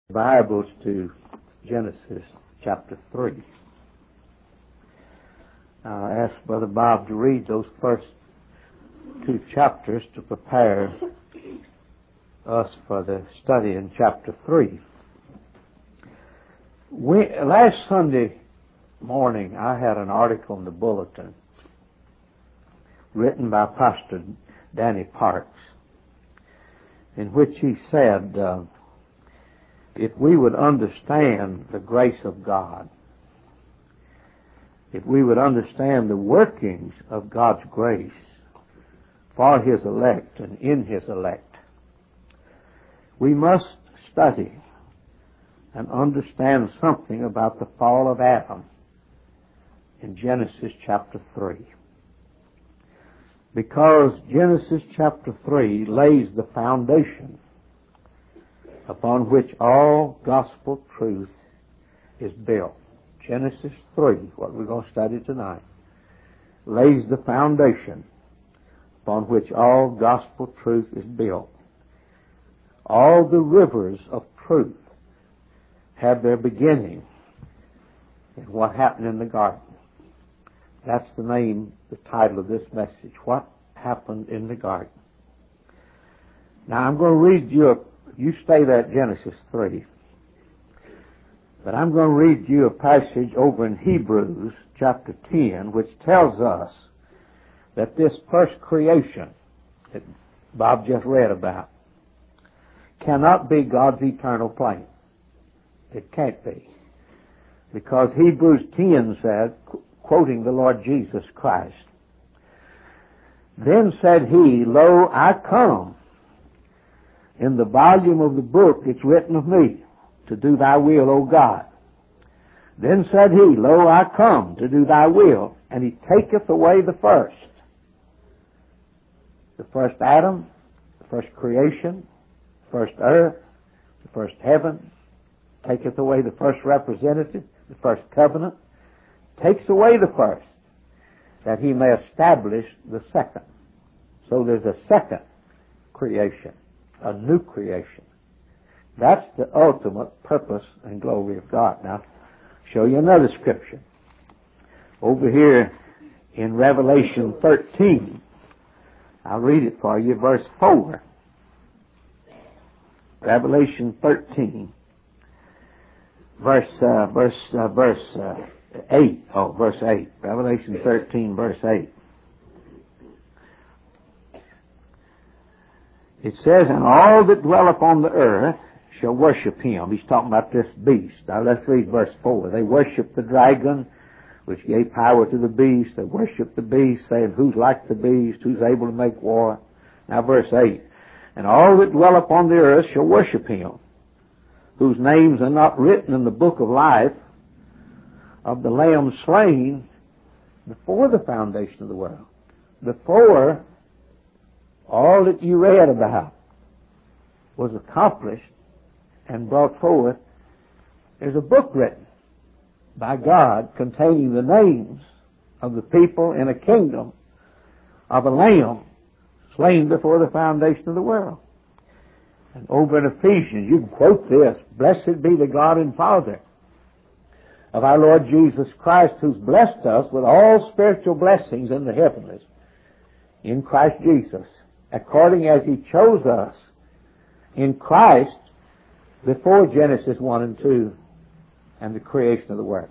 Bibles to Genesis chapter 3. I asked Brother Bob to read those first two chapters to prepare us for the study in chapter 3. Last Sunday morning I had an article in the Bulletin written by Pastor Danny Parks in which he said, if we would understand the grace of God, if we would understand the workings of God's grace for His elect and in His elect, we must study and understand something about the fall of Adam in Genesis chapter 3. Because Genesis chapter 3 lays the foundation upon which all gospel truth is built. Genesis 3, what we're going to study tonight, lays the foundation upon which all gospel truth is built. All the rivers of truth have their beginning in what happened in the garden. That's the name, the title of this message, What Happened in the Garden. Now I'm going to read you stay there at Genesis 3. But I'm going to read you a passage over in Hebrews chapter 10, which tells us that this first creation that Bob just read about cannot be God's eternal plan. It can't be. Because Hebrews 10 said, quoting the Lord Jesus Christ, "Then said he, Lo, I come. In the volume of the book it's written of me, to do thy will, O God. Then said he, Lo, I come to do thy will, and he taketh away the first Adam, the first creation, the first earth, the first heaven, taketh away the first representative, the first covenant, takes away the first, that he may establish the second." So there's a second creation, a new creation. That's the ultimate purpose and glory of God. Now, show you another scripture. Over here in Revelation 13, I'll read it for you, verse 4. Revelation 13, verse 8. Oh, verse 8. Revelation 13, verse 8. It says, "And all that dwell upon the earth shall worship him." He's talking about this beast. Now let's read verse 4. "They worship the dragon, which gave power to the beast. They worship the beast, saying, Who's like the beast? Who's able to make war?" Now verse 8. "And all that dwell upon the earth shall worship him, whose names are not written in the book of life of the Lamb slain before the foundation of the world." Before all that you read about was accomplished and brought forth, there's a book written by God containing the names of the people in a kingdom of a Lamb slain before the foundation of the world. And over in Ephesians, you can quote this, "Blessed be the God and Father of our Lord Jesus Christ, who's blessed us with all spiritual blessings in the heavenlies in Christ Jesus, according as He chose us in Christ before Genesis 1 and 2 and the creation of the world."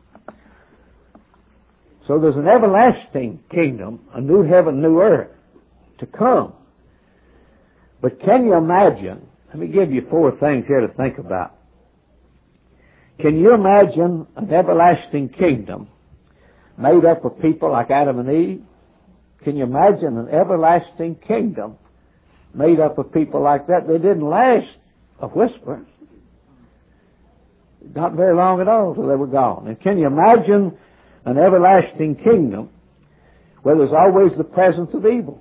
So there's an everlasting kingdom, a new heaven, new earth to come. But can you imagine, let me give you 4 things here to think about. Can you imagine an everlasting kingdom made up of people like Adam and Eve? Can you imagine an everlasting kingdom made up of people like that? They didn't last a whisper. Not very long at all till they were gone. And can you imagine an everlasting kingdom where there's always the presence of evil?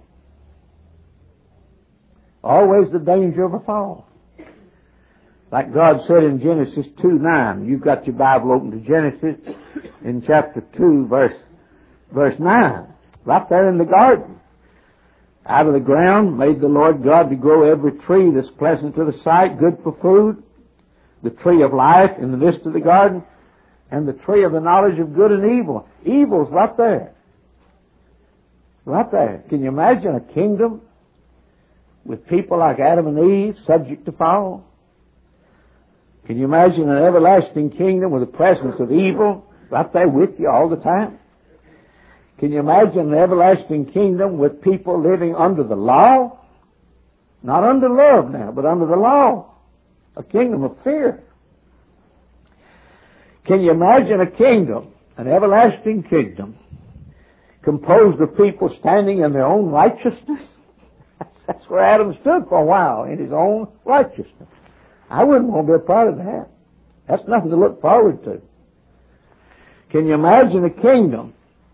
Always the danger of a fall. Like God said in Genesis 2:9. You've got your Bible open to Genesis in chapter 2, verse 9. Right there in the garden. Out of the ground made the Lord God to grow every tree that's pleasant to the sight, good for food, the tree of life in the midst of the garden, and the tree of the knowledge of good and evil. Evil's right there. Right there. Can you imagine a kingdom with people like Adam and Eve subject to fall? Can you imagine an everlasting kingdom with the presence of evil right there with you all the time? Can you imagine an everlasting kingdom with people living under the law? Not under love now, but under the law. A kingdom of fear. Can you imagine a kingdom, an everlasting kingdom, composed of people standing in their own righteousness? That's where Adam stood for a while, in his own righteousness. I wouldn't want to be a part of that. That's nothing to look forward to. Can you imagine a kingdom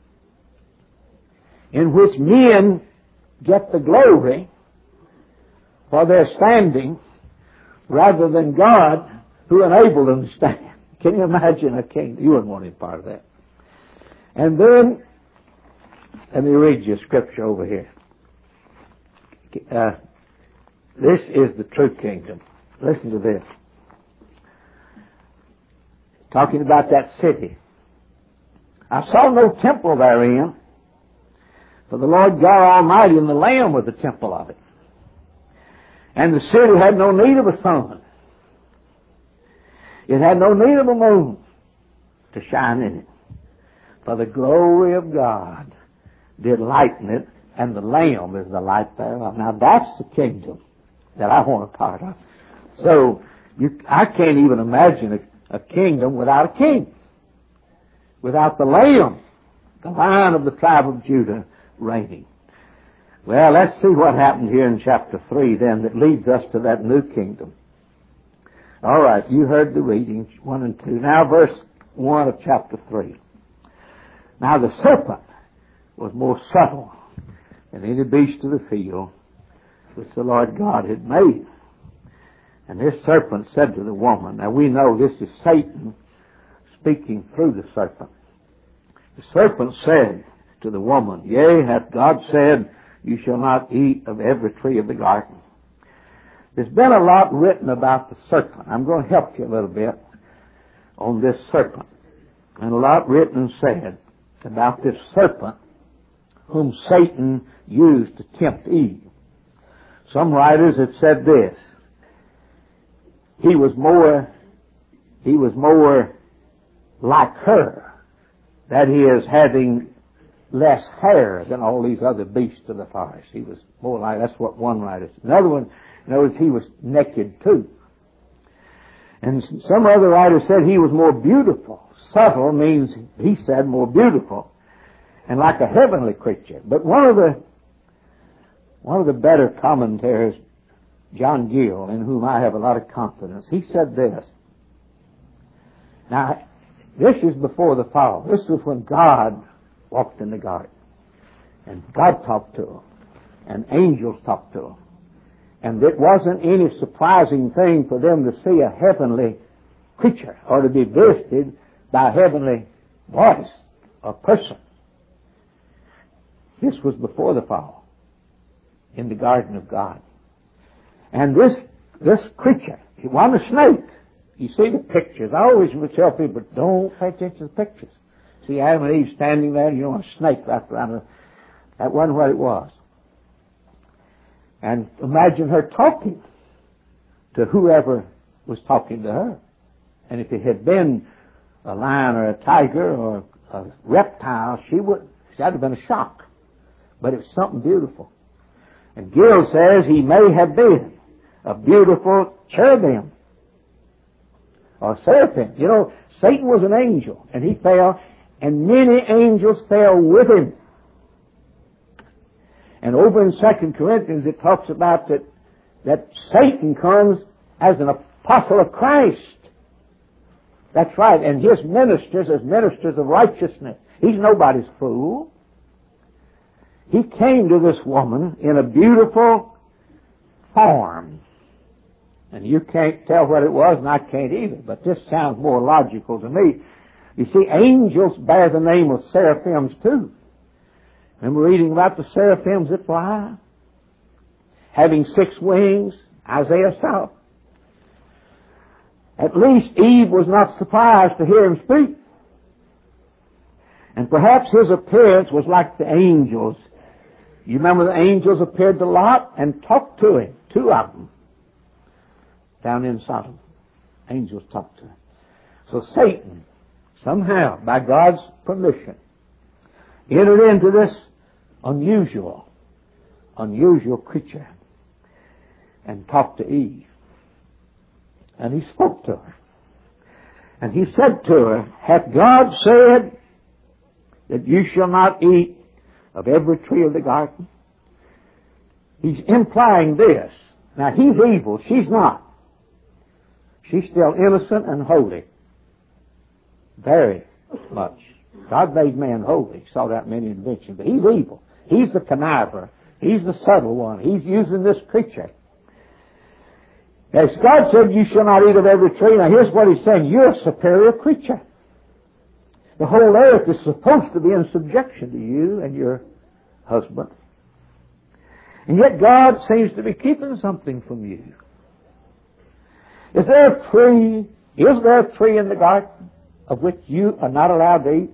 in which men get the glory for their standing rather than God who enabled them to stand? Can you imagine a kingdom? You wouldn't want any part of that. And then, let me read you a scripture over here. This is the true kingdom. Listen to this. Talking about that city. I saw no temple therein, for the Lord God Almighty and the Lamb was the temple of it. And the city had no need of a sun. It had no need of a moon to shine in it. For the glory of God did lighten it, and the Lamb is the light thereof. Now that's the kingdom that I want a part of. So, I can't even imagine a kingdom without a king. Without the Lamb, the Lion of the tribe of Judah, reigning. Well, let's see what happened here in chapter 3 then that leads us to that new kingdom. All right, you heard the readings, 1 and 2. Now verse 1 of chapter 3. Now the serpent was more subtle than any beast of the field which the Lord God had made. And this serpent said to the woman, now we know this is Satan speaking through the serpent. The serpent said to the woman, yea, hath God said, you shall not eat of every tree of the garden. There's been a lot written about the serpent. I'm going to help you a little bit on this serpent. And a lot written and said about this serpent whom Satan used to tempt Eve. Some writers have said this. He was more like her. That is, having less hair than all these other beasts of the forest. He was more like, that's what one writer said. Another one knows he was naked too. And some other writer said he was more beautiful. Subtle means, he said, more beautiful. And like a heavenly creature. But one of the better commentators, John Gill, in whom I have a lot of confidence, he said this. Now, this is before the fall. This was when God walked in the garden. And God talked to him. And angels talked to him. And it wasn't any surprising thing for them to see a heavenly creature or to be visited by a heavenly voice or person. This was before the fall in the garden of God. And this creature, it wasn't a snake. You see the pictures. I always would tell people, don't pay attention to the pictures. See Adam and Eve standing there, you know, a snake wrapped around her. That wasn't what it was. And imagine her talking to whoever was talking to her. And if it had been a lion or a tiger or a reptile, that'd have been a shock. But it was something beautiful. And Gill says he may have been a beautiful cherubim or seraphim. You know, Satan was an angel, and he fell, and many angels fell with him. And over in 2 Corinthians it talks about that Satan comes as an apostle of Christ. That's right. And his ministers as ministers of righteousness. He's nobody's fool. He came to this woman in a beautiful form. And you can't tell what it was, and I can't either. But this sounds more logical to me. You see, angels bear the name of seraphims too. Remember reading about the seraphims that fly? Having 6 wings, Isaiah saw. At least Eve was not surprised to hear him speak. And perhaps his appearance was like the angels. You remember the angels appeared to Lot and talked to him, 2 of them, down in Sodom. Angels talked to him. So Satan, somehow, by God's permission, entered into this unusual creature and talked to Eve. And he spoke to her. And he said to her, hath God said that you shall not eat of every tree of the garden? He's implying this. Now, he's evil. She's not. She's still innocent and holy. Very much. God made man holy. He saw that many inventions. But he's evil. He's the conniver. He's the subtle one. He's using this creature. As God said, you shall not eat of every tree. Now, here's what he's saying. You're a superior creature. The whole earth is supposed to be in subjection to you and your husband. And yet God seems to be keeping something from you. Is there a tree in the garden of which you are not allowed to eat?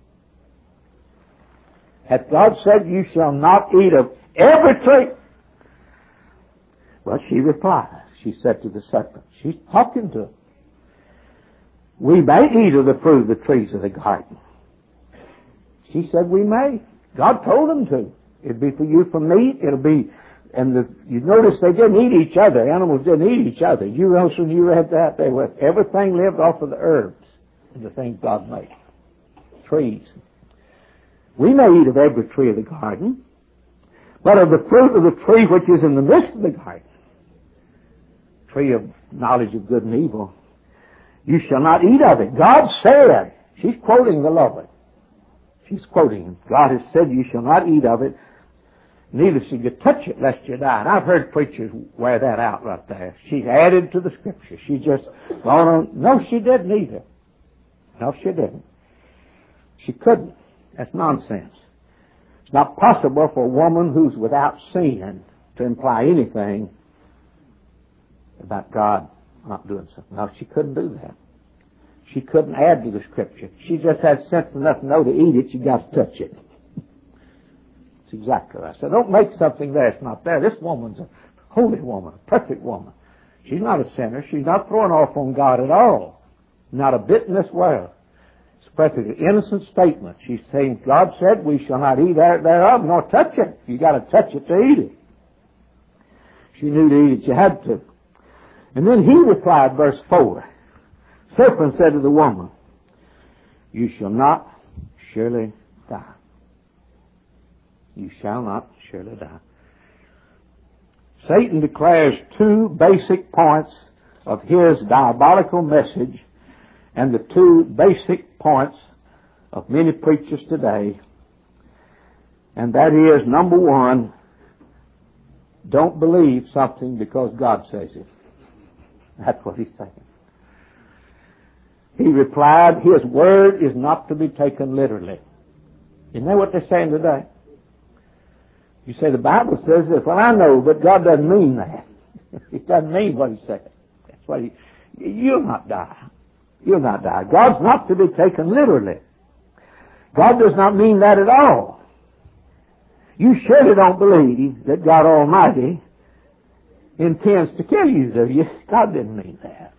Hath God said you shall not eat of every tree? Well, she replies. She said to the serpent. She's talking to him. We may eat of the fruit of the trees of the garden. She said we may. God told them to. It'd be for you for meat. It'll be, you notice they didn't eat each other. Animals didn't eat each other. You know, when you read that, everything lived off of the herbs and the things God made. Trees. We may eat of every tree of the garden, but of the fruit of the tree which is in the midst of the garden, tree of knowledge of good and evil, you shall not eat of it. God said, she's quoting the Lord. She's quoting him. God has said you shall not eat of it, neither shall you touch it lest you die. And I've heard preachers wear that out right there. She's added to the scripture. She just gone on. No, she didn't either. No, she didn't. She couldn't. That's nonsense. It's not possible for a woman who's without sin to imply anything about God not doing something. No, she couldn't do that. She couldn't add to the scripture. She just had sense enough to know to eat it, you got to touch it. That's exactly right. So don't make something there that's not there. This woman's a holy woman, a perfect woman. She's not a sinner. She's not throwing off on God at all. Not a bit in this world. It's a perfectly innocent statement. She's saying, God said we shall not eat thereof nor touch it. You got to touch it to eat it. She knew to eat it, you had to. And then he replied, verse 4. Serpent said to the woman, you shall not surely die. You shall not surely die. Satan declares 2 basic points of his diabolical message and the 2 basic points of many preachers today. And that is, number 1, don't believe something because God says it. That's what he's saying. He replied, his word is not to be taken literally. Isn't that what they're saying today? You say the Bible says this. Well, I know, but God doesn't mean that. It doesn't mean what he said. That's what you'll not die. You'll not die. God's not to be taken literally. God does not mean that at all. You surely don't believe that God Almighty intends to kill you, do you? God didn't mean that.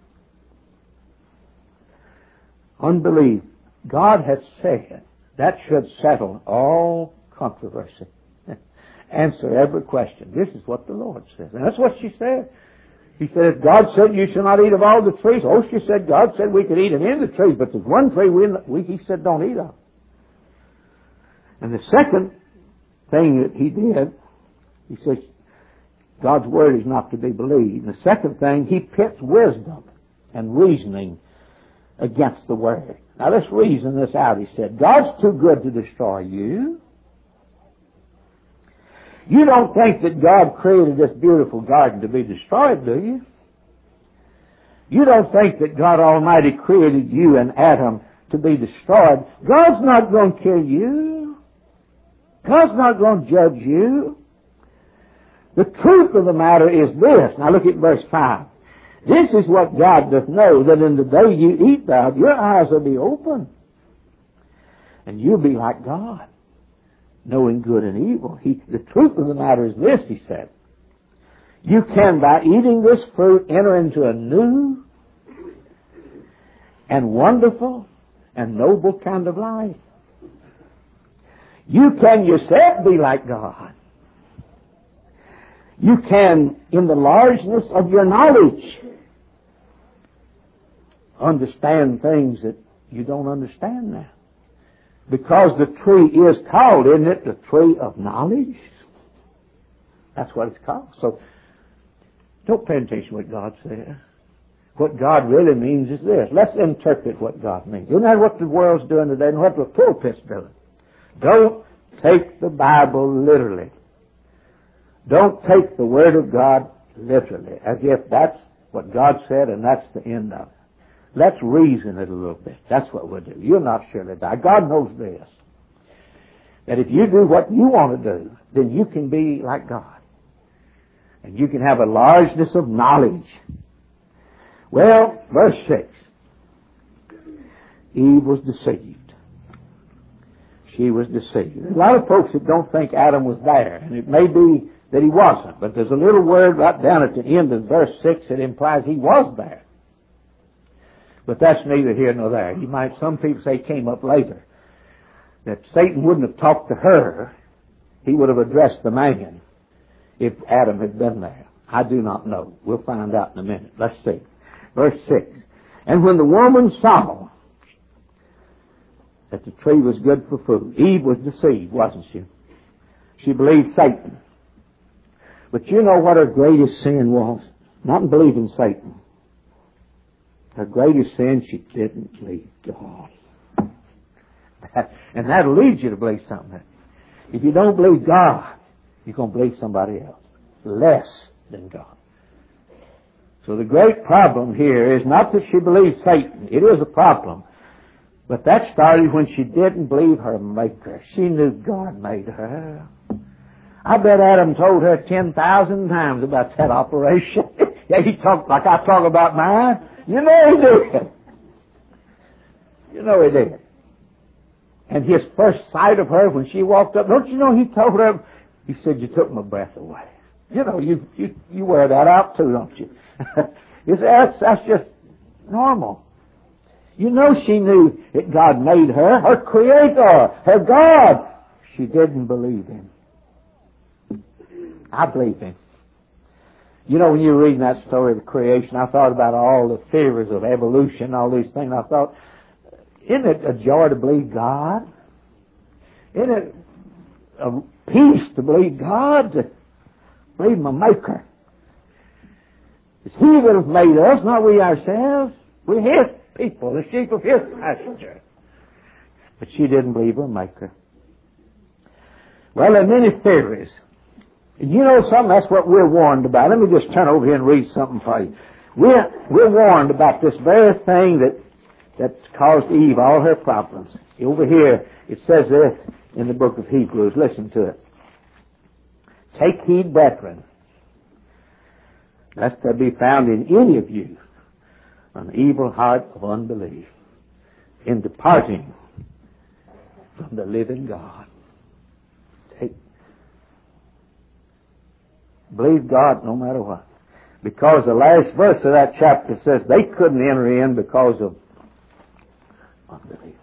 Unbelief. God has said that should settle all controversy. Answer every question. This is what the Lord says. And that's what she said. He said, God said you shall not eat of all the trees. Oh, she said, God said we could eat of any of the trees, but there's one tree he said don't eat of. And the second thing that he did, he says, God's word is not to be believed. And the second thing, he pits wisdom and reasoning against the word. Now let's reason this out, he said. God's too good to destroy you. You don't think that God created this beautiful garden to be destroyed, do you? You don't think that God Almighty created you and Adam to be destroyed. God's not going to kill you. God's not going to judge you. The truth of the matter is this. Now look at verse 5. This is what God doth know, that in the day you eat thereof, your eyes will be open. And you'll be like God, knowing good and evil. The truth of the matter is this, he said. You can, by eating this fruit, enter into a new and wonderful and noble kind of life. You can yourself be like God. You can, in the largeness of your knowledge, understand things that you don't understand now. Because the tree is called, isn't it, the tree of knowledge? That's what it's called. So, don't pay attention to what God says. What God really means is this. Let's interpret what God means. Isn't that what the world's doing today and what the pulpit's doing? Don't take the Bible literally. Don't take the Word of God literally, as if that's what God said and that's the end of it. Let's reason it a little bit. That's what we'll do. You'll not surely die. God knows this. That if you do what you want to do, then you can be like God. And you can have a largeness of knowledge. Well, verse 6. Eve was deceived. She was deceived. There's a lot of folks that don't think Adam was there. And it may be that he wasn't. But there's a little word right down at the end of verse 6 that implies he was there. But that's neither here nor there. Some people say came up later. That Satan wouldn't have talked to her. He would have addressed the man if Adam had been there. I do not know. We'll find out in a minute. Let's see. Verse 6. And when the woman saw that the tree was good for food, Eve was deceived, wasn't she? She believed Satan. But you know what her greatest sin was? Not in believing Satan. Her greatest sin, she didn't believe God. And that'll lead you to believe something. If you don't believe God, you're going to believe somebody else. Less than God. So the great problem here is not that she believed Satan. It is a problem. But that started when she didn't believe her Maker. She knew God made her. I bet Adam told her 10,000 times about that operation. Yeah, he talked like I talk about mine. You know he did. You know he did. And his first sight of her when she walked up, don't you know he told her, he said, you took my breath away. You know, you wear that out too, don't you? That's just normal. You know she knew that God made her Creator, her God. She didn't believe Him. I believe Him. You know, when you were reading that story of the creation, I thought about all the theories of evolution, all these things. I thought, isn't it a joy to believe God? Isn't it a peace to believe God, to believe my Maker? It's He that has made us, not we ourselves. We're His people, the sheep of His pasture. But she didn't believe her Maker. Well, there are many theories. You know something? That's what we're warned about. Let me just turn over here and read something for you. We're warned about this very thing that's caused Eve all her problems. Over here, it says this in the book of Hebrews. Listen to it. Take heed, brethren, lest there be found in any of you an evil heart of unbelief in departing from the living God. Believe God no matter what. Because the last verse of that chapter says they couldn't enter in because of unbelief.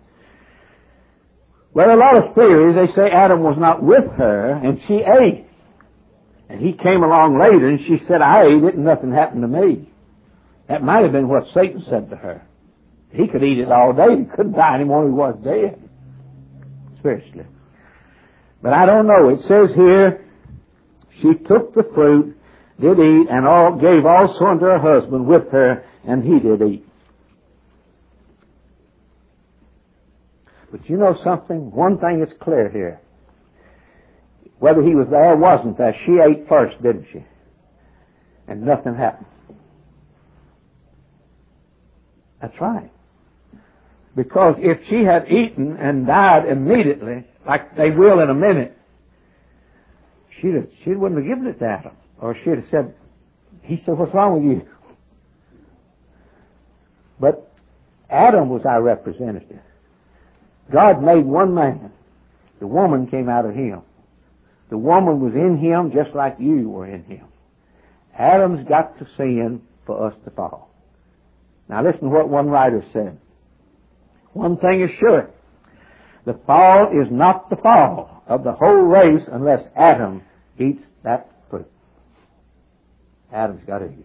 Well, a lot of theories, they say Adam was not with her and she ate. And he came along later and she said, I ate it and nothing happened to me. That might have been what Satan said to her. He could eat it all day. He couldn't die anymore. He was dead. Spiritually. But I don't know. It says here, she took the fruit, did eat, and gave also unto her husband with her, and he did eat. But you know something? One thing is clear here. Whether he was there or wasn't there, she ate first, didn't she? And nothing happened. That's right. Because if she had eaten and died immediately, like they will in a minute, she wouldn't have given it to Adam. Or she'd have said, he said, what's wrong with you? But Adam was our representative. God made one man. The woman came out of him. The woman was in him just like you were in him. Adam's got to sin for us to fall. Now listen to what one writer said. One thing is sure. The fall is not the fall of the whole race unless Adam eats that fruit. Adam's got to eat it.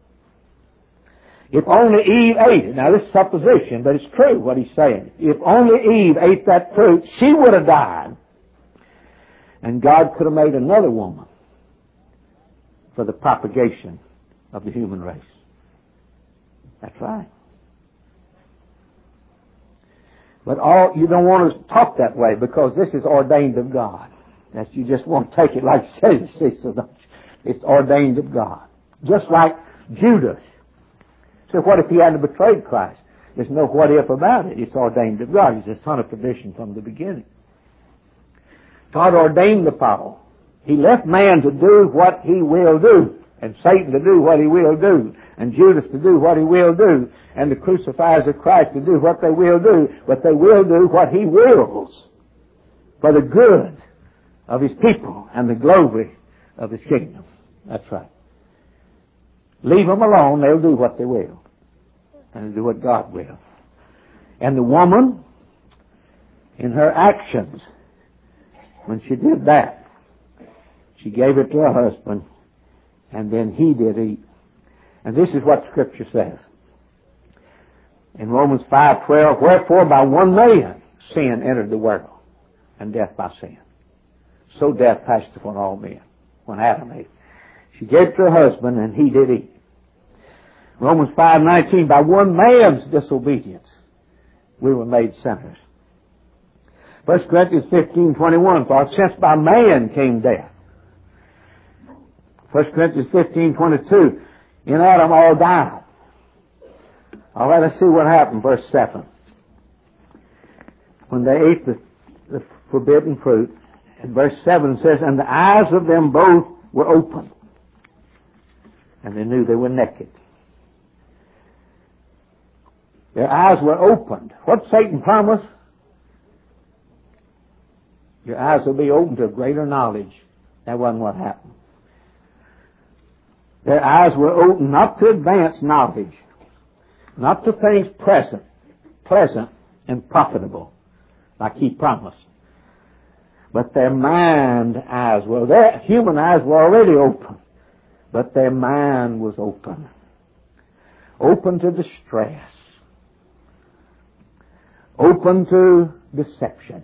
If only Eve ate it. Now this is supposition, but it's true what he's saying. If only Eve ate that fruit, she would have died. And God could have made another woman for the propagation of the human race. That's right. But you don't want to talk that way because this is ordained of God. That you just won't take it like it says. It's ordained of God. Just like Judas. So what if he hadn't betrayed Christ? There's no what if about it. It's ordained of God. He's a son of perdition from the beginning. God ordained the fall. He left man to do what he will do, and Satan to do what he will do, and Judas to do what he will do, and the crucifiers of Christ to do what they will do, but they will do what he wills for the good of his people and the glory of his kingdom. That's right. Leave them alone, they'll do what they will, and they'll do what God will. And the woman, in her actions, when she did that, she gave it to her husband, and then he did eat. And this is what Scripture says. In Romans 5:12, wherefore by one man sin entered the world, and death by sin. So death passed upon all men, when Adam ate. She gave it to her husband, and he did eat. Romans 5:19, by one man's disobedience, we were made sinners. 1 Corinthians 15:21, for since by man came death. 1 Corinthians 15:22, in Adam all died. All right, let's see what happened. Verse 7. When they ate the forbidden fruit, and verse 7 says, and the eyes of them both were open, and they knew they were naked. Their eyes were opened. What Satan promised? Your eyes will be open to greater knowledge. That wasn't what happened. Their eyes were open not to advanced knowledge, not to things pleasant and profitable, like he promised. But their human eyes were already open, but their mind was open. Open to distress. Open to deception.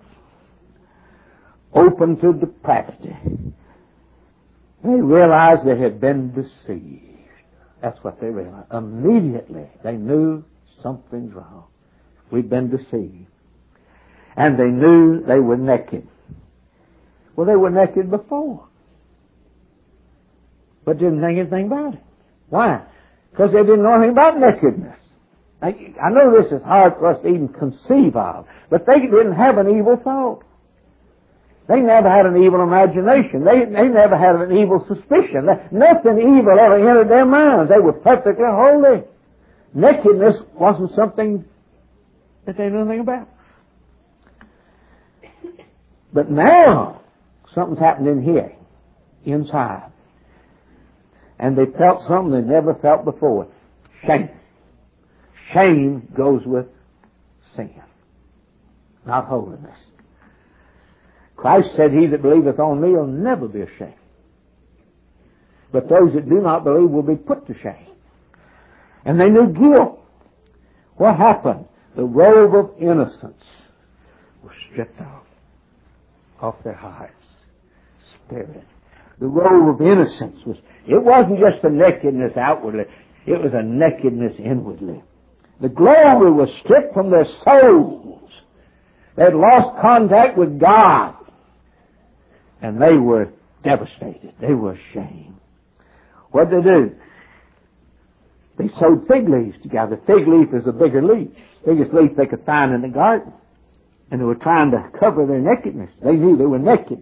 Open to depravity. They realized they had been deceived. That's what they realized. Immediately they knew something's wrong. We've been deceived. And they knew they were naked. Well, they were naked before, but didn't think anything about it. Why? Because they didn't know anything about nakedness. I know this is hard for us to even conceive of, but they didn't have an evil thought. They never had an evil imagination. They never had an evil suspicion. Nothing evil ever entered their minds. They were perfectly holy. Nakedness wasn't something that they knew anything about. But now, something's happened in here, inside. And they felt something they never felt before. Shame. Shame goes with sin, not holiness. Christ said, he that believeth on me will never be ashamed. But those that do not believe will be put to shame. And they knew guilt. What happened? The robe of innocence was stripped off their hearts, spirit. The robe of innocence it wasn't just a nakedness outwardly, it was a nakedness inwardly. The glory was stripped from their souls. They had lost contact with God. And they were devastated. They were ashamed. What did they do? They sewed fig leaves together. Fig leaf is a bigger leaf. Biggest leaf they could find in the garden. And they were trying to cover their nakedness. They knew they were naked.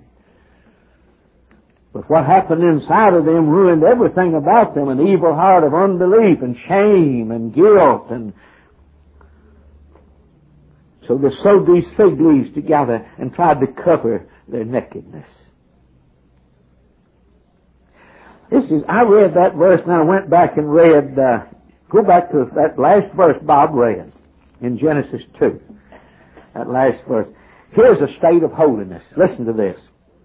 But what happened inside of them ruined everything about them. An evil heart of unbelief and shame and guilt and So they sewed these fig leaves together and tried to cover their nakedness. I read that verse and I went back and read, go back to that last verse Bob read in Genesis 2. That last verse. Here's a state of holiness. Listen to this.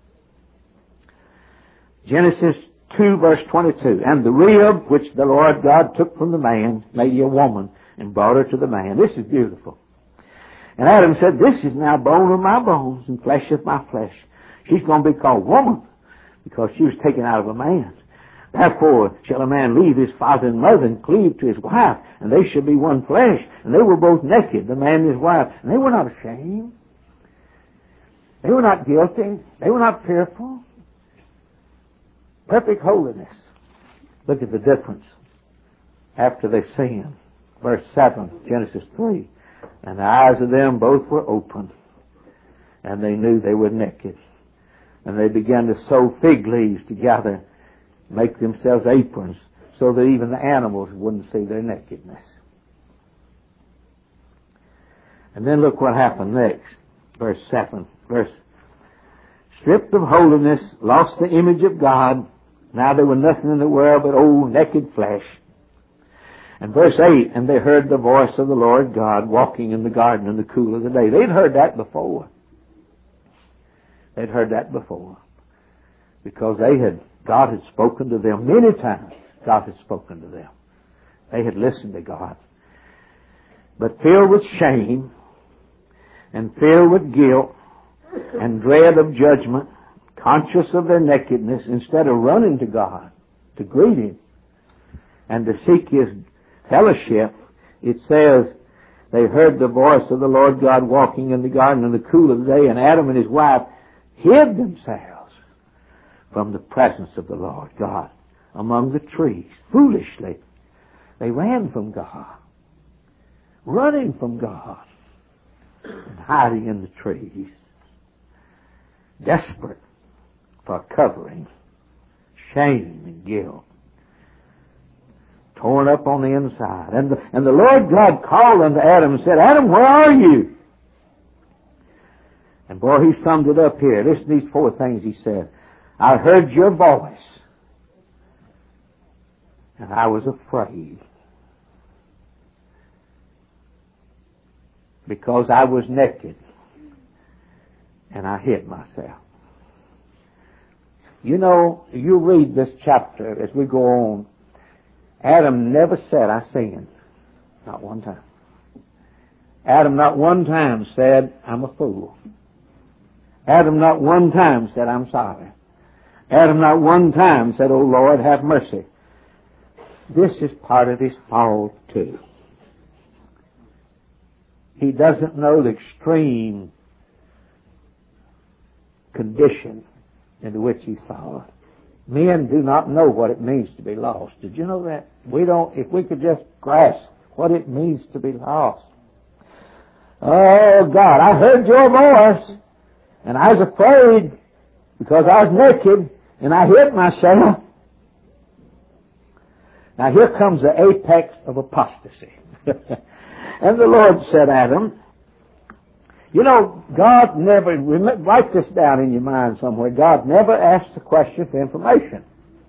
Genesis 2 verse 22. And the rib which the Lord God took from the man made he a woman and brought her to the man. This is beautiful. And Adam said, this is now bone of my bones and flesh of my flesh. She's going to be called woman because she was taken out of a man. Therefore shall a man leave his father and mother and cleave to his wife, and they shall be one flesh. And they were both naked, the man and his wife. And they were not ashamed. They were not guilty. They were not fearful. Perfect holiness. Look at the difference after they sinned. Verse 7, Genesis 3. And the eyes of them both were open, and they knew they were naked. And they began to sew fig leaves together, make themselves aprons, so that even the animals wouldn't see their nakedness. And then look what happened next. Verse 7. Stripped of holiness, lost the image of God. Now there was nothing in the world but old naked flesh. And verse 8, and they heard the voice of the Lord God walking in the garden in the cool of the day. They'd heard that before. Because God had spoken to them many times. God had spoken to them. They had listened to God. But filled with shame and filled with guilt and dread of judgment, conscious of their nakedness, instead of running to God to greet Him and to seek His fellowship, it says they heard the voice of the Lord God walking in the garden in the cool of the day, and Adam and his wife hid themselves from the presence of the Lord God among the trees. Foolishly, they ran from God, running from God, and hiding in the trees, desperate for covering, shame and guilt, torn up on the inside. And the Lord God called unto Adam and said, Adam, where are you? And boy, He summed it up here. Listen to these 4 things He said. I heard your voice, and I was afraid, because I was naked, and I hid myself. You know, you read this chapter as we go on. Adam never said, I sinned. Not one time. Adam not one time said, I'm a fool. Adam not one time said, I'm sorry. Adam not one time said, oh Lord, have mercy. This is part of his fall too. He doesn't know the extreme condition into which he's fallen. Men do not know what it means to be lost. Did you know that? We don't, if we could just grasp what it means to be lost. Oh God, I heard your voice, and I was afraid because I was naked, and I hid myself. Now here comes the apex of apostasy. And the Lord said, Adam, you know, God never, write this down in your mind somewhere, God never asked a question for information.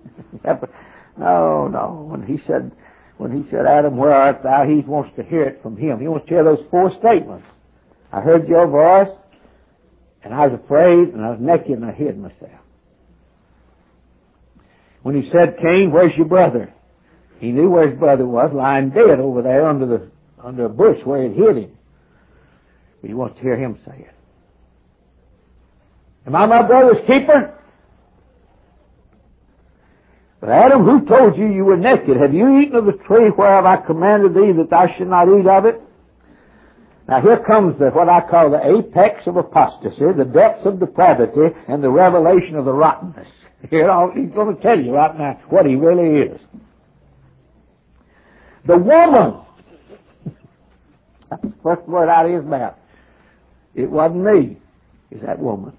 No. When he said, Adam, where art thou? He wants to hear it from Him. He wants to hear those 4 statements. I heard your voice, and I was afraid, and I was naked, and I hid myself. When he said, Cain, where's your brother? He knew where his brother was, lying dead over there under a bush where it hid him. But he wants to hear him say it. Am I my brother's keeper? But Adam, who told you you were naked? Have you eaten of the tree whereof I commanded thee that thou should not eat of it? Now here comes what I call the apex of apostasy, the depths of depravity, and the revelation of the rottenness. He's going to tell you right now what he really is. The woman. That's the first word out of his mouth. It wasn't me. It's that woman.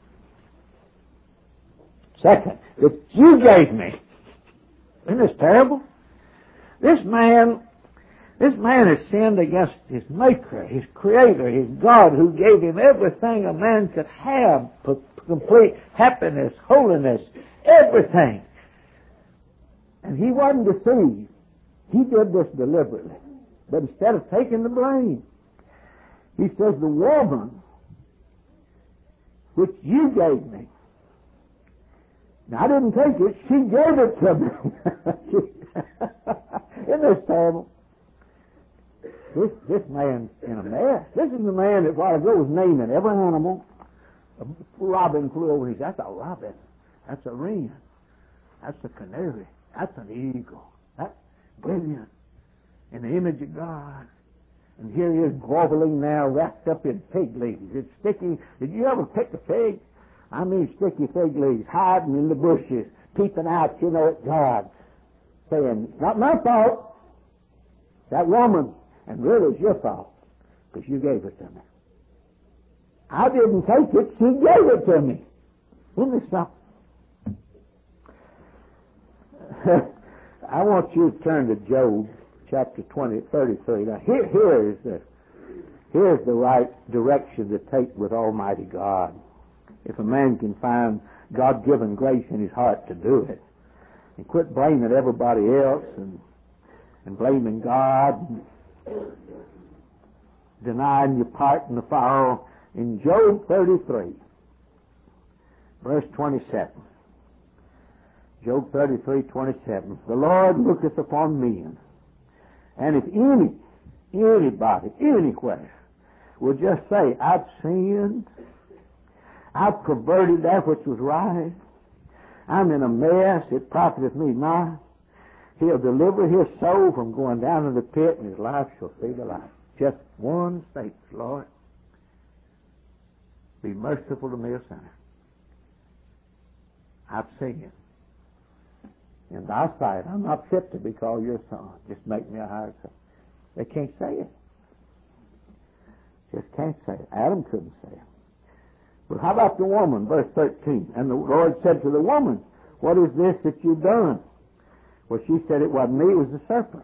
Second, that you gave me. Isn't this terrible? This man This man has sinned against his Maker, his Creator, his God, who gave him everything a man could have, complete happiness, holiness, everything. And he wasn't deceived. He did this deliberately. But instead of taking the blame, he says, the woman which you gave me. Now, I didn't take it. She gave it to me. Isn't this terrible? This man's in a mess. This is the man that a while ago was naming every animal. A robin flew over his. That's a robin. That's a wren. That's a canary. That's an eagle. That's brilliant. In the image of God. And here he is groveling now, wrapped up in fig leaves. It's sticky. Did you ever pick a fig? I mean sticky fig leaves, hiding in the bushes, peeping out, at God, saying, not my fault. That woman. And really it's your fault, because you gave it to me. I didn't take it, she gave it to me. Isn't this something? I want you to turn to Job chapter 33. Now here's the right direction to take with Almighty God. If a man can find God-given grace in his heart to do it, and quit blaming everybody else and blaming God, denying your part in the fall. In Job 33, verse 27. Job 33:27. The Lord looketh upon men, and if anybody, anywhere, will just say, I've sinned, I've perverted that which was right, I'm in a mess, it profiteth me not, He'll deliver his soul from going down in the pit, and his life shall see the light. Just one statement, Lord, be merciful to me, a sinner. I've sinned. In thy sight, I'm not fit to be called your son. Just make me a hired son. They can't say it. Just can't say it. Adam couldn't say it. But how about the woman, verse 13? And the Lord said to the woman, what is this that you've done? Well, she said it wasn't me, it was the serpent.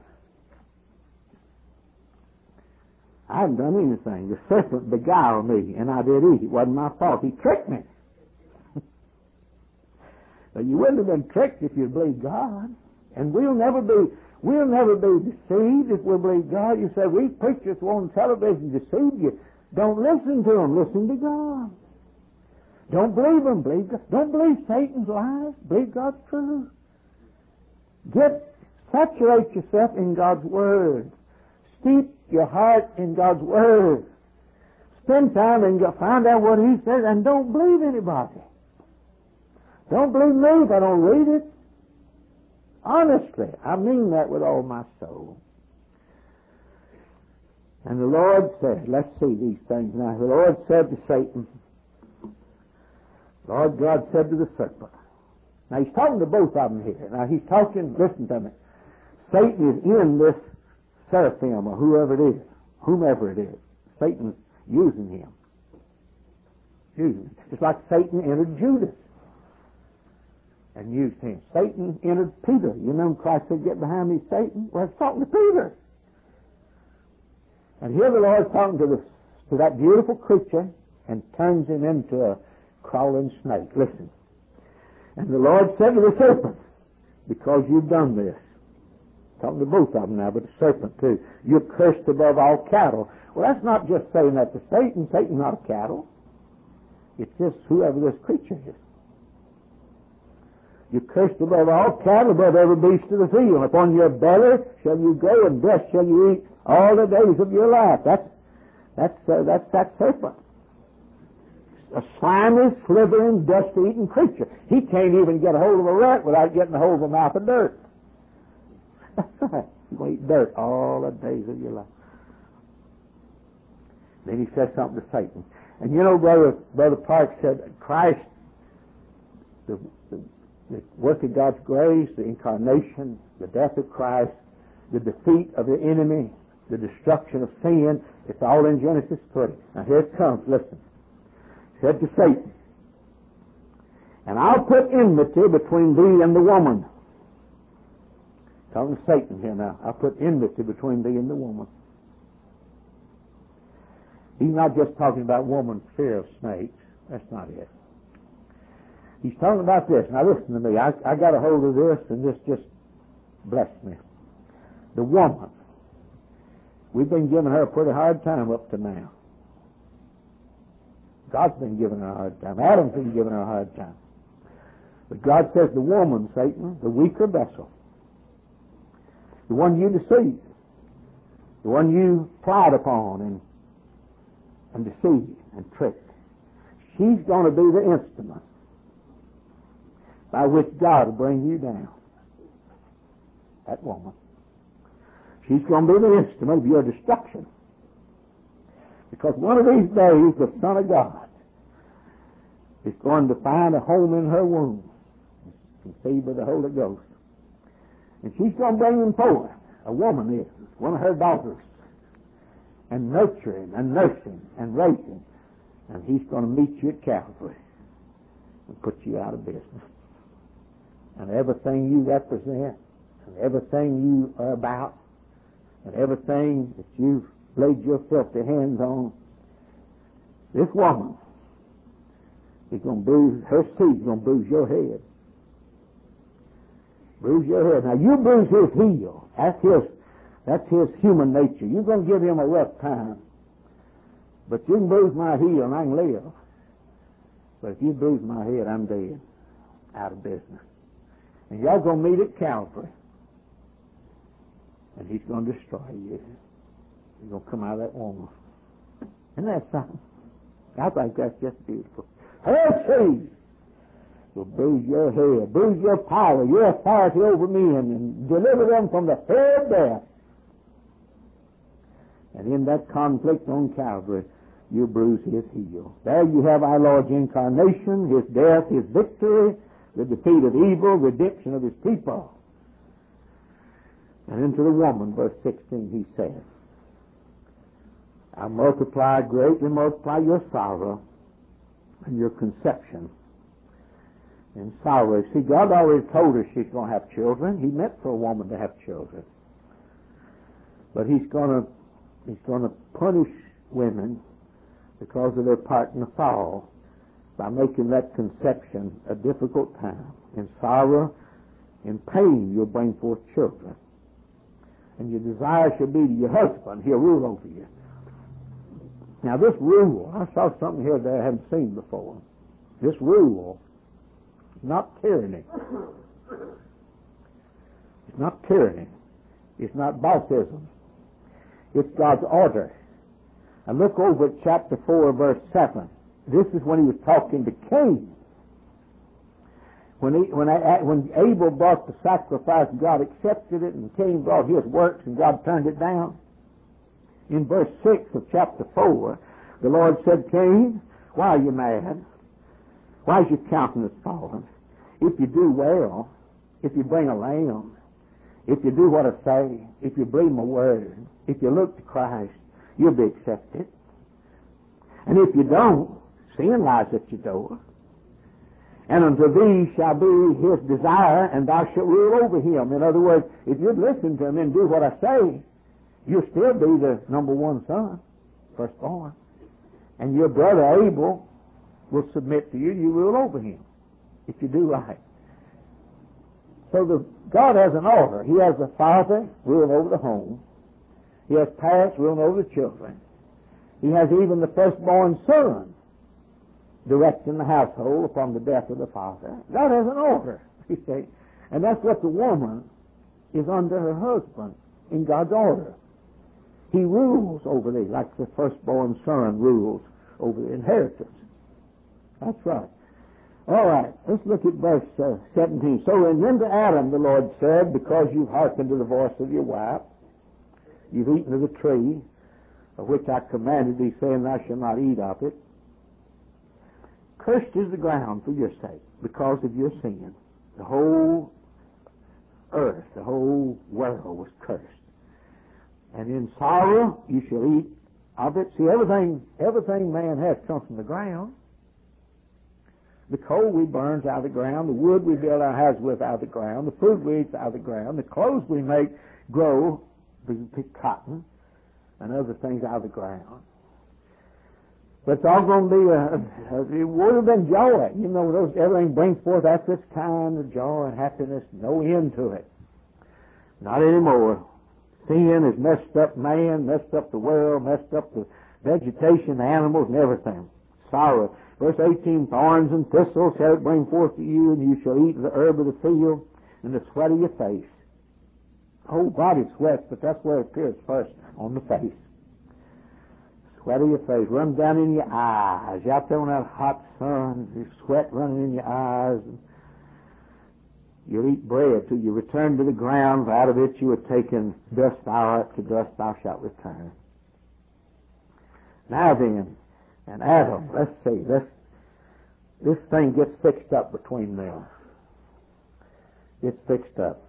I hadn't done anything. The serpent beguiled me, and I did eat. It wasn't my fault. He tricked me. But you wouldn't have been tricked if you believed God. And we'll never be deceived if we believe God. You say, we preachers on television deceive you. Don't listen to them. Listen to God. Don't believe them. Believe God. Don't believe Satan's lies. Believe God's truth. Saturate yourself in God's Word. Steep your heart in God's Word. Spend time and find out what He says, and don't believe anybody. Don't believe me if I don't read it. Honestly, I mean that with all my soul. And the Lord said, let's see these things now. The Lord said to Satan, Lord God said to the serpent. Now He's talking to both of them here. Now He's talking, listen to me. Satan is in this seraphim or whomever it is. Satan's using him. Just like Satan entered Judas and used him. Satan entered Peter. You know Christ said, get behind me, Satan. Well, it's talking to Peter. And here the Lord's talking to that beautiful creature and turns him into a crawling snake. Listen. And the Lord said to the serpent, because you've done this, talking to both of them now, but the serpent too, you're cursed above all cattle. Well, that's not just saying that to Satan. Satan's not a cattle. It's just whoever this creature is. You're cursed above all cattle, above every beast of the field. Upon your belly shall you go, and dust shall you eat all the days of your life. That's that serpent. A slimy, slithering, dust-eating creature. He can't even get a hold of a rat without getting a hold of a mouth of dirt. You're going to eat dirt all the days of your life. Then he said something to Satan. And you know, Brother Park said, Christ, the work of God's grace, the incarnation, the death of Christ, the defeat of the enemy, the destruction of sin, it's all in Genesis 3. Now here it comes, listen. Said to Satan, and I'll put enmity between thee and the woman, Talking to Satan here now. I put enmity between thee and the woman. He's not just talking about woman's fear of snakes. That's not it. He's talking about this. Now listen to me. I got a hold of this, and this just blessed me. The woman. We've been giving her a pretty hard time up to now. God's been giving her a hard time. Adam's been giving her a hard time. But God says the woman, Satan, the weaker vessel, the one you deceived, the one you plied upon and deceived and tricked, she's going to be the instrument by which God will bring you down. That woman. She's going to be the instrument of your destruction. Because one of these days, the Son of God is going to find a home in her womb, conceived by the Holy Ghost. And she's going to bring him forth. A woman is, one of her daughters, and nurturing and nursing and raising. And he's going to meet you at Calvary and put you out of business. And everything you represent, and everything you are about, and everything that you've laid your filthy hands on, this woman is going to bruise, her seed is going to bruise your head. Bruise your head. Now you bruise his heel. That's his human nature. You're going to give him a rough time. But you can bruise my heel and I can live. But if you bruise my head, I'm dead. Out of business. And y'all going to meet at Calvary. And he's going to destroy you. You're going to come out of that woman. Isn't that something? I think that's just beautiful. Her seed will bruise your head, bruise your power, your authority over men, and deliver them from the fear of death. And in that conflict on Calvary, you bruise his heel. There you have our Lord's incarnation, his death, his victory, the defeat of evil, redemption of his people. And into the woman, verse 16, he says, I greatly multiply your sorrow and your conception. In sorrow. See, God already told her she's going to have children. He meant for a woman to have children. But he's going to punish women because of their part in the fall by making that conception a difficult time. In sorrow, in pain, you'll bring forth children. And your desire shall be to your husband. He'll rule over you. Now this rule, I saw something here that I haven't seen before. This rule is not tyranny. It's not tyranny. It's not bossism. It's God's order. And look over at chapter 4, verse 7. This is when he was talking to Cain. When Abel brought the sacrifice, God accepted it, and Cain brought his works, and God turned it down. In verse 6 of chapter 4, the Lord said, Cain, why are you mad? Why is your countenance fallen? If you do well, if you bring a lamb, if you do what I say, if you bring my word, if you look to Christ, you'll be accepted. And if you don't, sin lies at your door. And unto thee shall be his desire, and thou shalt rule over him. In other words, if you'd listen to him and do what I say, you'll still be the number one son, firstborn. And your brother Abel will submit to you. You rule over him if you do right. So God has an order. He has the father ruling over the home. He has parents ruling over the children. He has even the firstborn son directing the household upon the death of the father. God has an order, you see. And that's what the woman is under her husband in God's order. He rules over thee like the firstborn son rules over the inheritance. That's right. All right, let's look at verse 17. So, and then to Adam the Lord said, because you've hearkened to the voice of your wife, you've eaten of the tree of which I commanded thee, saying, thou shalt not eat of it. Cursed is the ground for your sake, because of your sin. The whole earth, the whole world was cursed. And in sorrow you shall eat of it. See, everything man has comes from the ground. The coal we burns out of the ground, the wood we build our houses with out of the ground, the food we eat out of the ground, the clothes we make grow, we pick cotton and other things out of the ground. But it's all going to be it would have been joy. You know, everything brings forth after its kind of joy and happiness, no end to it. Not anymore. Sin has messed up man, messed up the world, messed up the vegetation, the animals, and everything. Sorrow. Verse 18, thorns and thistles shall it bring forth to you, and you shall eat the herb of the field and the sweat of your face. Whole body sweats, but that's where it appears first, on the face. Sweat of your face, run down in your eyes. You're out there in that hot sun, your sweat running in your eyes. You'll eat bread till you return to the ground, for out of it you are taken. Dust thou art, to dust thou shalt return. Now then, and Adam, let's see, this thing gets fixed up between them. It's fixed up.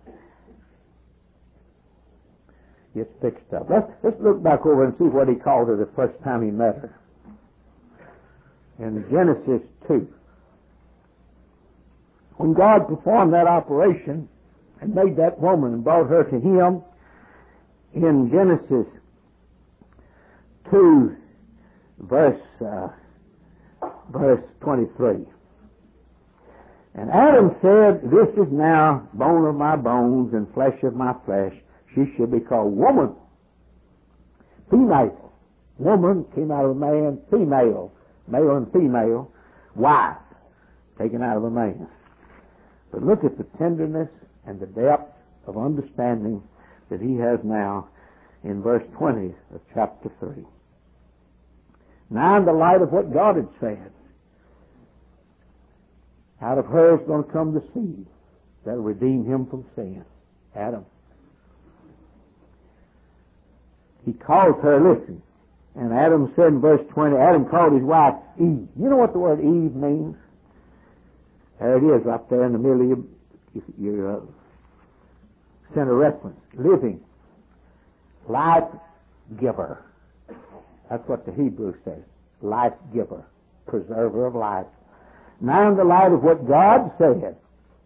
Gets fixed up. Let's look back over and see what he called her the first time he met her. In Genesis 2. When God performed that operation and made that woman and brought her to him, in Genesis 2, verse 23. And Adam said, this is now bone of my bones and flesh of my flesh. She should be called woman. Female. Woman came out of a man. Female. Male and female. Wife. Taken out of a man. But look at the tenderness and the depth of understanding that he has now in verse 20 of chapter 3. Now in the light of what God had said, out of her is going to come the seed that will redeem him from sin. Adam. He calls her, listen. And Adam said in verse 20, Adam called his wife Eve. You know what the word Eve means? There it is up there in the middle of your center reference. Living. Life giver. That's what the Hebrew says. Life giver. Preserver of life. Now in the light of what God said,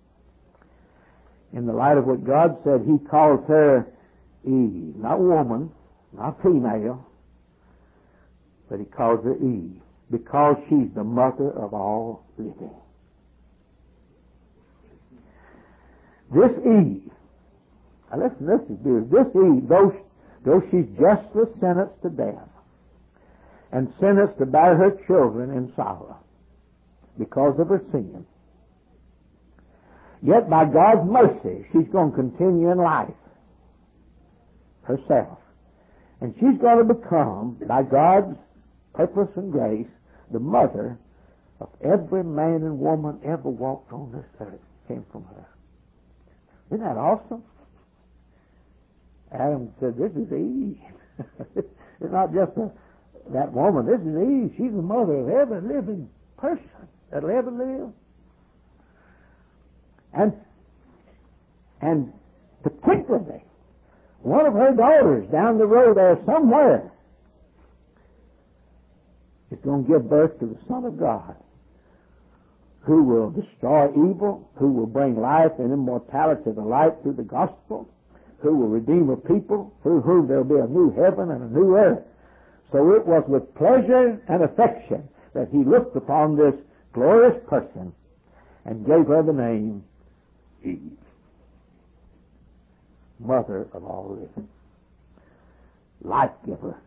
he calls her Eve. Not woman. Not female, but he calls her Eve, because she's the mother of all living. This Eve, now listen, this is beautiful. This Eve, though she's justly sentenced to death, and sentenced to bear her children in sorrow, because of her sin, yet by God's mercy, she's going to continue in life, herself. And she's going to become, by God's purpose and grace, the mother of every man and woman ever walked on this earth. Came from her. Isn't that awesome? Adam said, this is Eve. It's not just that woman. This is Eve. She's the mother of every living person that'll ever live. And particularly, one of her daughters down the road there somewhere is going to give birth to the Son of God, who will destroy evil, who will bring life and immortality to light through the gospel, who will redeem a people, through whom there will be a new heaven and a new earth. So it was with pleasure and affection that he looked upon this glorious person and gave her the name Eve. Mother of all living. Life giver.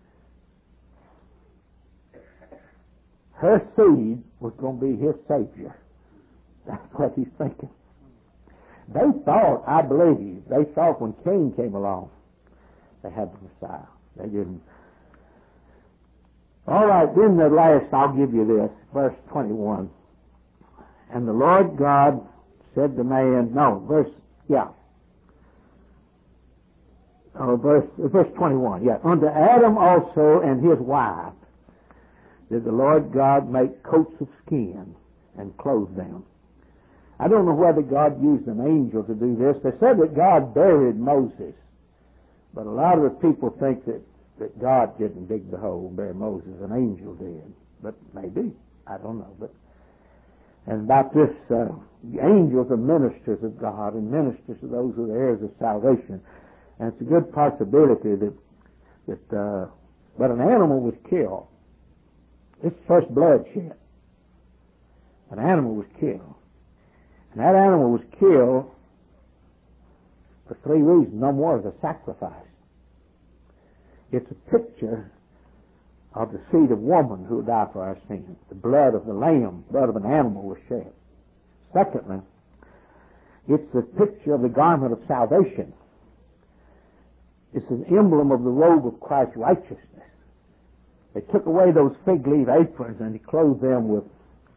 Her seed was going to be his Savior. That's what he's thinking. They thought, I believe, when Cain came along, they had the Messiah. They didn't. All right, then the last, I'll give you this, verse 21. And the Lord God said to man, verse 21, yeah. Unto Adam also and his wife did the Lord God make coats of skin and clothe them. I don't know whether God used an angel to do this. They said that God buried Moses. But a lot of the people think that God didn't dig the hole and bury Moses. An angel did. But maybe. I don't know. But And about this, angels are ministers of God and ministers to those who are the heirs of salvation. And it's a good possibility that but an animal was killed. This is first bloodshed. An animal was killed. And that animal was killed for three reasons. Number one is a sacrifice. It's a picture of the seed of woman who would die for our sins. The blood of the lamb, blood of an animal was shed. Secondly, it's a picture of the garment of salvation. It's an emblem of the robe of Christ's righteousness. They took away those fig leaf aprons and he clothed them with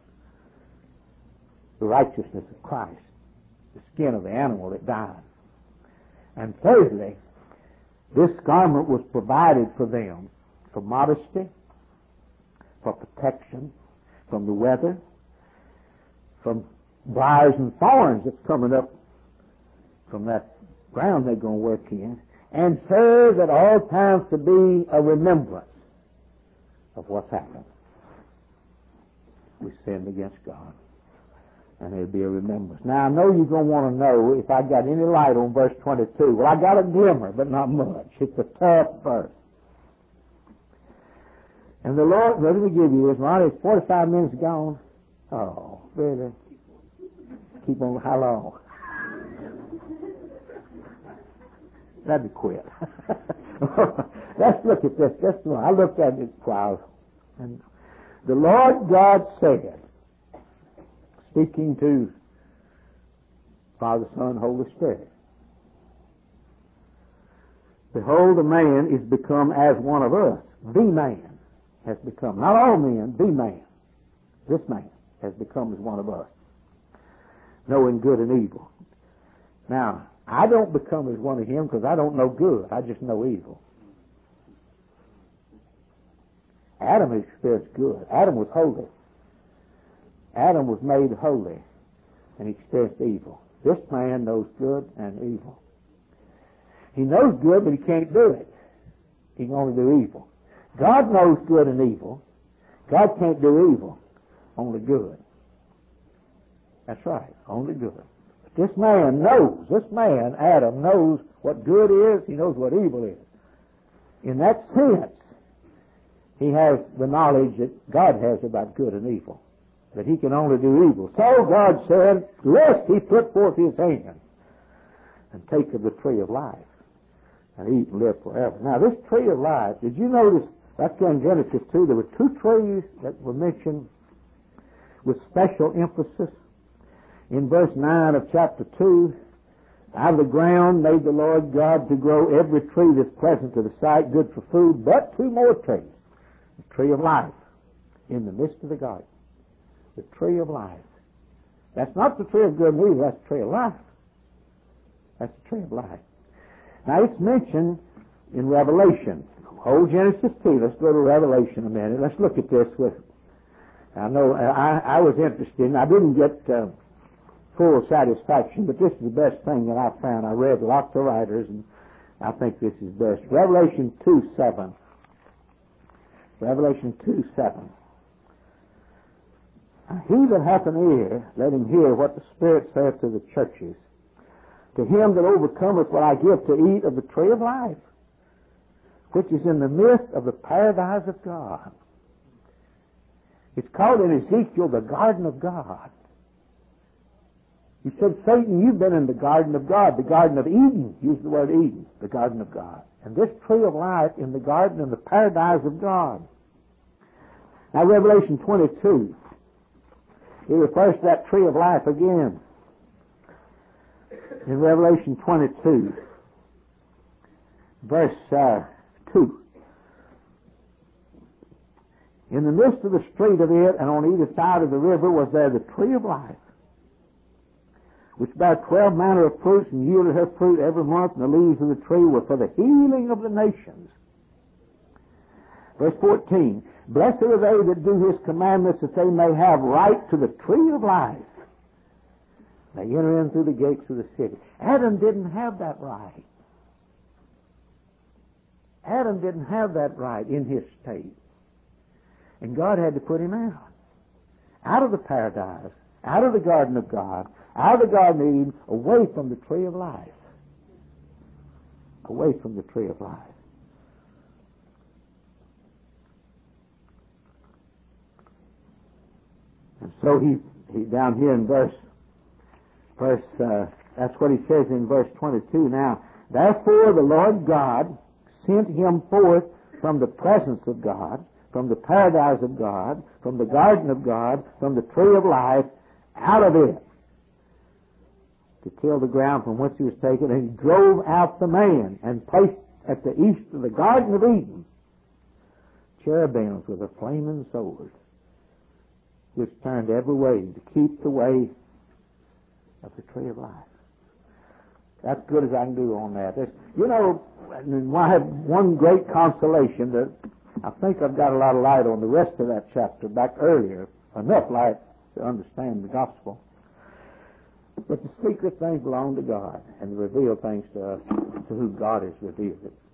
the righteousness of Christ, the skin of the animal that died. And thirdly, this garment was provided for them for modesty, for protection from the weather, from briars and thorns that's coming up from that ground they're going to work in, and serves at all times to be a remembrance of what's happened. We sinned against God. And there'll be a remembrance. Now, I know you're going to want to know if I got any light on verse 22. Well, I got a glimmer, but not much. It's a tough verse. And the Lord, let me give you this. Ronnie, it's 45 minutes gone. Oh, really? Keep on, how long? That'd be quick. Let's look at this. I looked at it a while. And the Lord God said, speaking to Father, Son, Holy Spirit, behold, a man is become as one of us. The man has become, not all men, the man. This man has become as one of us, knowing good and evil. Now, I don't become as one of him because I don't know good. I just know evil. Adam experienced good. Adam was holy. Adam was made holy, and he experienced evil. This man knows good and evil. He knows good, but he can't do it. He can only do evil. God knows good and evil. God can't do evil, only good. That's right, only good. But this man knows, Adam, knows what good is, he knows what evil is. In that sense, he has the knowledge that God has about good and evil. That he can only do evil. So God said, lest he put forth his hand and take of the tree of life and eat and live forever. Now this tree of life, did you notice, that's in Genesis 2, there were two trees that were mentioned with special emphasis. In verse 9 of chapter 2, out of the ground made the Lord God to grow every tree that's pleasant to the sight, good for food, but two more trees. The tree of life in the midst of the garden. The tree of life. That's not the tree of good and evil, that's the tree of life. That's the tree of life. Now it's mentioned in Revelation. Hold Genesis 2. Let's go to Revelation a minute. Let's look at this with. I know I was interested, and I didn't get full satisfaction, but this is the best thing that I found. I read lots of writers, and I think this is best. Revelation 2:7. Revelation 2:7. He that hath an ear, let him hear what the Spirit saith to the churches. To him that overcometh will I give to eat of the tree of life, which is in the midst of the paradise of God. It's called in Ezekiel the garden of God. He said, Satan, you've been in the garden of God, the garden of Eden. Use the word Eden, the garden of God. And this tree of life in the garden of the paradise of God. Now Revelation 22. He refers to that tree of life again. In Revelation 22, verse 2. In the midst of the street of it, and on either side of the river, was there the tree of life, which bare 12 manner of fruits, and yielded her fruit every month, and the leaves of the tree were for the healing of the nations. Verse 14. Blessed are they that do his commandments, that they may have right to the tree of life. They enter in through the gates of the city. Adam didn't have that right. Adam didn't have that right in his state. And God had to put him out of the paradise, out of the garden of God, out of the garden of Eden, away from the tree of life. Away from the tree of life. And so he down here in verse that's what he says in verse 22. Now, therefore the Lord God sent him forth from the presence of God, from the paradise of God, from the garden of God, from the tree of life, out of it, to till the ground from whence he was taken, and he drove out the man, and placed at the east of the garden of Eden cherubims with a flaming sword, which turned every way to keep the way of the tree of life. That's good as I can do on that. I have one great consolation that I think I've got a lot of light on the rest of that chapter back earlier, enough light to understand the gospel. But the secret things belong to God, and the revealed things to us, to whom God has revealed it.